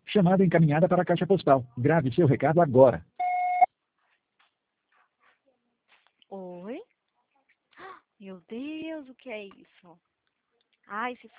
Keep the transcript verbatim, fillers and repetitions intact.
Chamada encaminhada para a caixa postal. Grave seu recado agora. Oi? Meu Deus, o que é isso? Ai, se for